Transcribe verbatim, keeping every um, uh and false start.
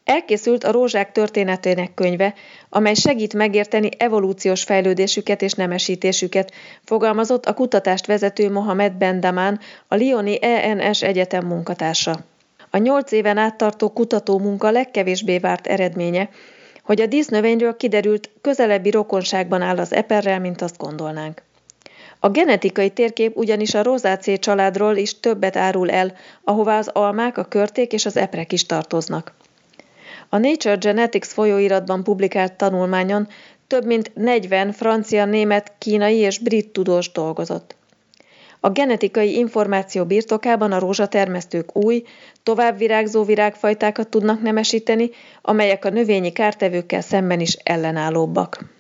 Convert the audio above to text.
Elkészült a rózsák történetének könyve, amely segít megérteni evolúciós fejlődésüket és nemesítésüket, fogalmazott a kutatást vezető Mohamed Ben Daman, a lyoni E N S Egyetem munkatársa. A nyolc éven át tartó kutatómunka legkevésbé várt eredménye, hogy a dísznövényről kiderült, közelebbi rokonságban áll az eperrel, mint azt gondolnánk. A genetikai térkép ugyanis a rozácé családról is többet árul el, ahová az almák, a körték és az eprek is tartoznak. A Nature Genetics folyóiratban publikált tanulmányon több mint negyven francia, német, kínai és brit tudós dolgozott. A genetikai információ birtokában a rózsatermesztők új, továbbvirágzó virágfajtákat tudnak nemesíteni, amelyek a növényi kártevőkkel szemben is ellenállóbbak.